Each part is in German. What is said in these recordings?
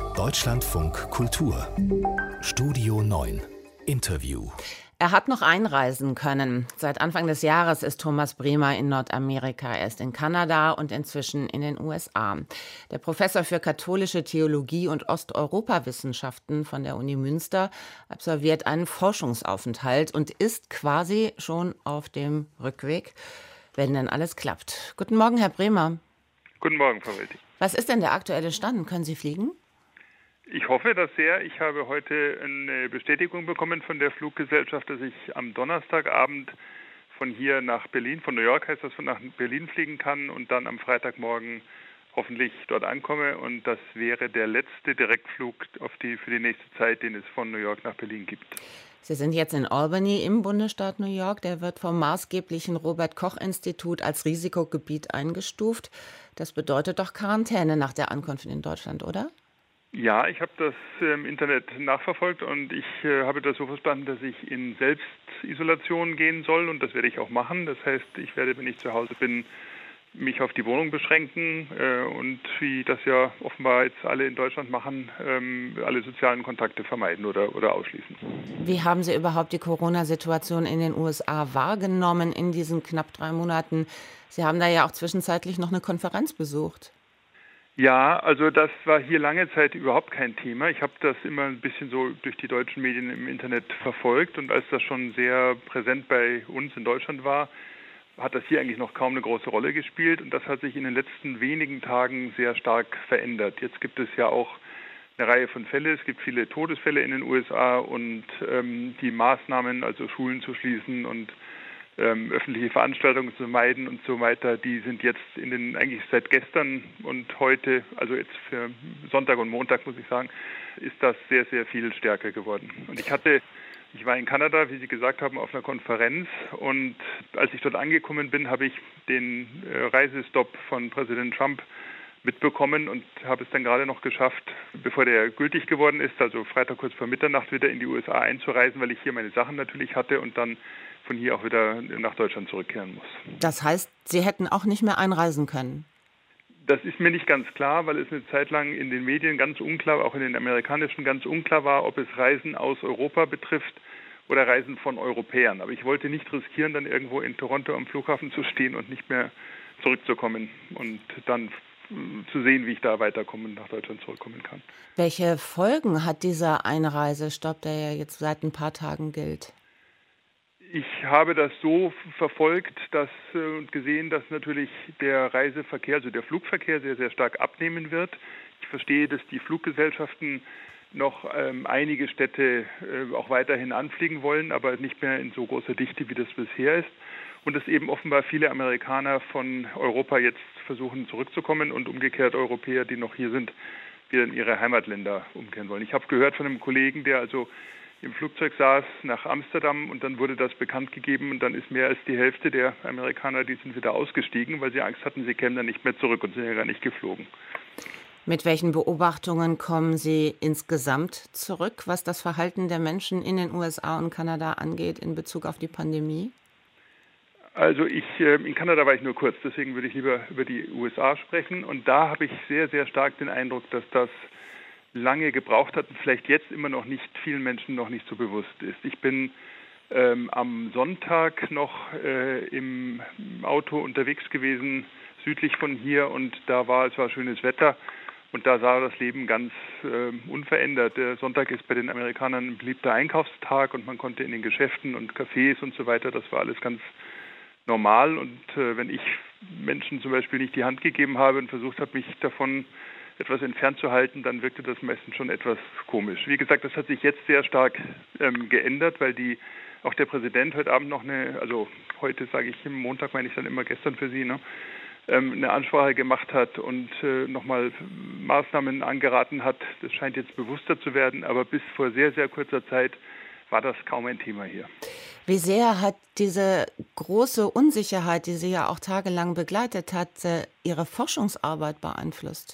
Deutschlandfunk Kultur Studio 9 Interview. Er hat noch einreisen können. Seit Anfang des Jahres ist Thomas Bremer in Nordamerika. Er ist in Kanada und inzwischen in den USA. Der Professor für katholische Theologie und Osteuropawissenschaften von der Uni Münster absolviert einen Forschungsaufenthalt und ist quasi schon auf dem Rückweg, wenn denn alles klappt. Guten Morgen, Herr Bremer. Guten Morgen, Frau Weltig. Was ist denn der aktuelle Stand? Können Sie fliegen? Ich hoffe das sehr. Ich habe heute eine Bestätigung bekommen von der Fluggesellschaft, dass ich am Donnerstagabend von hier nach Berlin, von New York heißt das, von nach Berlin fliegen kann und dann am Freitagmorgen hoffentlich dort ankomme. Und das wäre der letzte Direktflug für die nächste Zeit, den es von New York nach Berlin gibt. Sie sind jetzt in Albany im Bundesstaat New York. Der wird vom maßgeblichen Robert-Koch-Institut als Risikogebiet eingestuft. Das bedeutet doch Quarantäne nach der Ankunft in Deutschland, oder? Ja, ich habe das im Internet nachverfolgt und ich habe das so verstanden, dass ich in Selbstisolation gehen soll und das werde ich auch machen. Das heißt, ich werde, wenn ich zu Hause bin, mich auf die Wohnung beschränken und wie das ja offenbar jetzt alle in Deutschland machen, alle sozialen Kontakte vermeiden oder ausschließen. Wie haben Sie überhaupt die Corona-Situation in den USA wahrgenommen in diesen knapp 3 Monaten? Sie haben da ja auch zwischenzeitlich noch eine Konferenz besucht. Ja, also das war hier lange Zeit überhaupt kein Thema. Ich habe das immer ein bisschen so durch die deutschen Medien im Internet verfolgt und als das schon sehr präsent bei uns in Deutschland war, hat das hier eigentlich noch kaum eine große Rolle gespielt und das hat sich in den letzten wenigen Tagen sehr stark verändert. Jetzt gibt es ja auch eine Reihe von Fällen, es gibt viele Todesfälle in den USA und die Maßnahmen, also Schulen zu schließen und öffentliche Veranstaltungen zu meiden und so weiter, die sind jetzt eigentlich seit gestern und heute, also jetzt für Sonntag und Montag, muss ich sagen, ist das sehr, sehr viel stärker geworden. Und ich war in Kanada, wie Sie gesagt haben, auf einer Konferenz und als ich dort angekommen bin, habe ich den Reisestopp von Präsident Trump mitbekommen und habe es dann gerade noch geschafft, bevor der gültig geworden ist, also Freitag kurz vor Mitternacht wieder in die USA einzureisen, weil ich hier meine Sachen natürlich hatte und dann von hier auch wieder nach Deutschland zurückkehren muss. Das heißt, Sie hätten auch nicht mehr einreisen können? Das ist mir nicht ganz klar, weil es eine Zeit lang in den Medien ganz unklar, auch in den amerikanischen ganz unklar war, ob es Reisen aus Europa betrifft oder Reisen von Europäern. Aber ich wollte nicht riskieren, dann irgendwo in Toronto am Flughafen zu stehen und nicht mehr zurückzukommen und dann zu sehen, wie ich da weiterkommen, nach Deutschland zurückkommen kann. Welche Folgen hat dieser Einreisestopp, der ja jetzt seit ein paar Tagen gilt? Ich habe das so verfolgt und gesehen, dass natürlich der Reiseverkehr, also der Flugverkehr sehr, sehr stark abnehmen wird. Ich verstehe, dass die Fluggesellschaften noch einige Städte auch weiterhin anfliegen wollen, aber nicht mehr in so großer Dichte, wie das bisher ist. Und dass eben offenbar viele Amerikaner von Europa jetzt versuchen zurückzukommen und umgekehrt Europäer, die noch hier sind, wieder in ihre Heimatländer umkehren wollen. Ich habe gehört von einem Kollegen, der also im Flugzeug saß nach Amsterdam und dann wurde das bekannt gegeben und dann ist mehr als die Hälfte der Amerikaner, die sind wieder ausgestiegen, weil sie Angst hatten, sie kämen dann nicht mehr zurück und sind ja gar nicht geflogen. Mit welchen Beobachtungen kommen Sie insgesamt zurück, was das Verhalten der Menschen in den USA und Kanada angeht in Bezug auf die Pandemie? Also in Kanada war ich nur kurz, deswegen würde ich lieber über die USA sprechen und da habe ich sehr, sehr stark den Eindruck, dass das lange gebraucht hat und vielleicht jetzt immer noch nicht vielen Menschen noch nicht so bewusst ist. Ich bin am Sonntag noch im Auto unterwegs gewesen, südlich von hier und es war schönes Wetter und da sah das Leben ganz unverändert. Der Sonntag ist bei den Amerikanern ein beliebter Einkaufstag und man konnte in den Geschäften und Cafés und so weiter, das war alles ganz normal und wenn ich Menschen zum Beispiel nicht die Hand gegeben habe und versucht habe, mich davon etwas entfernt zu halten, dann wirkte das meistens schon etwas komisch. Wie gesagt, das hat sich jetzt sehr stark geändert, weil auch der Präsident heute Abend noch also heute sage ich, Montag meine ich dann immer gestern für Sie, eine Ansprache gemacht hat und nochmal Maßnahmen angeraten hat. Das scheint jetzt bewusster zu werden, aber bis vor sehr, sehr kurzer Zeit war das kaum ein Thema hier. Wie sehr hat diese große Unsicherheit, die Sie ja auch tagelang begleitet hat, Ihre Forschungsarbeit beeinflusst?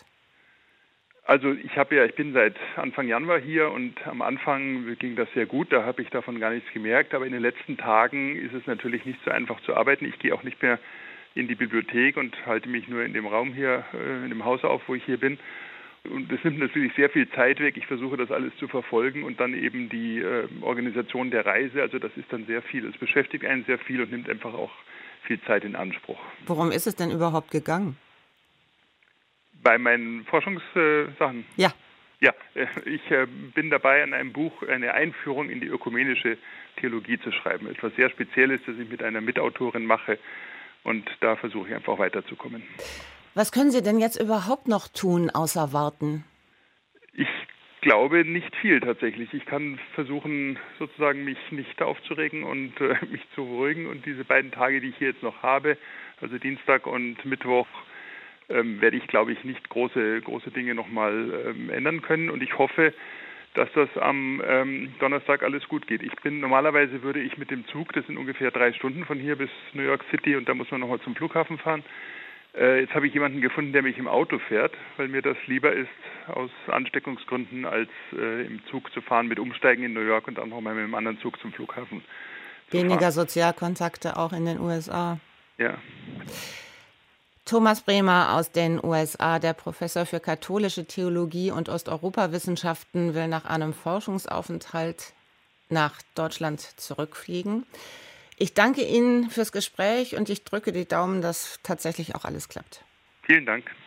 Also ich bin seit Anfang Januar hier und am Anfang ging das sehr gut, da habe ich davon gar nichts gemerkt, aber in den letzten Tagen ist es natürlich nicht so einfach zu arbeiten. Ich gehe auch nicht mehr in die Bibliothek und halte mich nur in dem Raum hier, in dem Haus auf, wo ich hier bin. Und das nimmt natürlich sehr viel Zeit weg. Ich versuche das alles zu verfolgen und dann eben die Organisation der Reise. Also das ist dann sehr viel. Es beschäftigt einen sehr viel und nimmt einfach auch viel Zeit in Anspruch. Worum ist es denn überhaupt gegangen? Bei meinen Forschungssachen? Ja. Ja, ich bin dabei, an einem Buch eine Einführung in die ökumenische Theologie zu schreiben. Etwas sehr Spezielles, das ich mit einer Mitautorin mache. Und da versuche ich einfach weiterzukommen. Was können Sie denn jetzt überhaupt noch tun, außer warten? Ich glaube nicht viel tatsächlich. Ich kann versuchen, sozusagen mich nicht aufzuregen und mich zu beruhigen. Und diese beiden Tage, die ich hier jetzt noch habe, also Dienstag und Mittwoch, werde ich, glaube ich, nicht große Dinge nochmal ändern können. Und ich hoffe, dass das am Donnerstag alles gut geht. Normalerweise würde ich mit dem Zug, das sind ungefähr 3 Stunden von hier bis New York City und da muss man nochmal zum Flughafen fahren. Jetzt habe ich jemanden gefunden, der mich im Auto fährt, weil mir das lieber ist, aus Ansteckungsgründen, als im Zug zu fahren mit Umsteigen in New York und dann nochmal mit einem anderen Zug zum Flughafen zu Weniger fahren. Sozialkontakte auch in den USA. Ja. Thomas Bremer aus den USA, der Professor für katholische Theologie und Osteuropawissenschaften, will nach einem Forschungsaufenthalt nach Deutschland zurückfliegen. Ich danke Ihnen fürs Gespräch und ich drücke die Daumen, dass tatsächlich auch alles klappt. Vielen Dank.